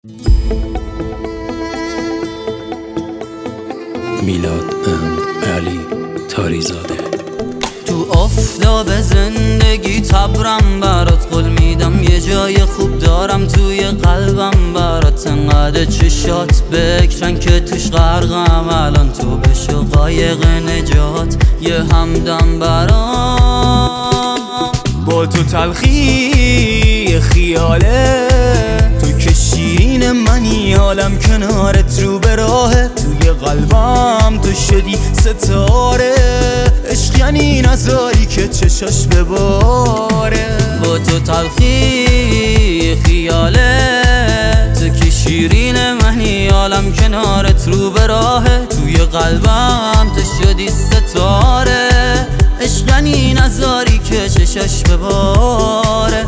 میلاد علی تاریزاده. تو آفتاب زندگی تبرم برات قول میدم، یه جای خوب دارم توی قلبم برات، انقدر چشات بکشن که توش غرقم، الان تو بشو قایق نجات، یه همدم برام. با تو تلخی خیاله، تو که شیرین منی، حالم کنارت رو به راهه، توی قلبم تو شدی ستاره، عشق یعنی نذاری که چشاش بباره. با تو تلخی خیاله، تو که شیرین منی، حالم کنارت رو به راهه، توی قلبم تو شدی ستاره، عشق یعنی نذاری که چشاش بباره.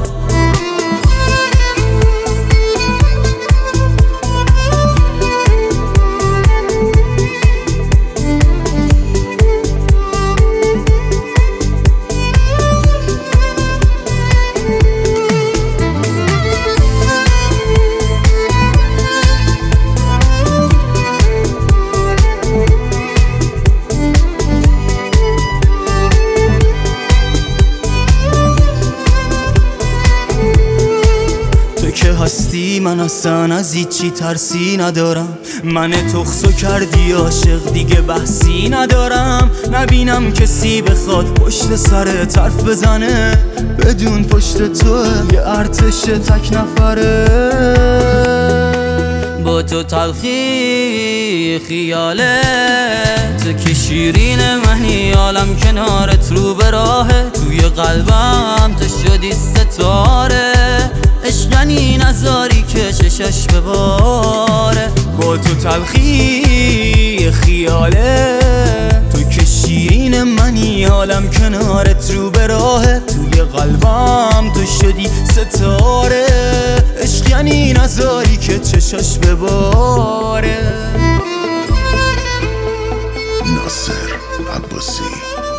که هستی من اصلا از هیچی ترسی ندارم، من تخصو کردی عاشق دیگه بحثی ندارم، نبینم کسی بخواد پشت سر حرف بزنه، بدون پشت توه یه ارتش تک نفره. با تو تلخی خیاله، تو که شیرین منی، حالم کنارت رو به راهه، توی قلبم تو شدی ستاره، عشق یعنی نذاری که چشاش بباره. با تو تلخی خیاله، تو که شیرین منی، حالم کنارت رو به راهه، توی قلبم تو شدی ستاره، عشق یعنی نذاری که چشاش بباره. ناصر عباسی.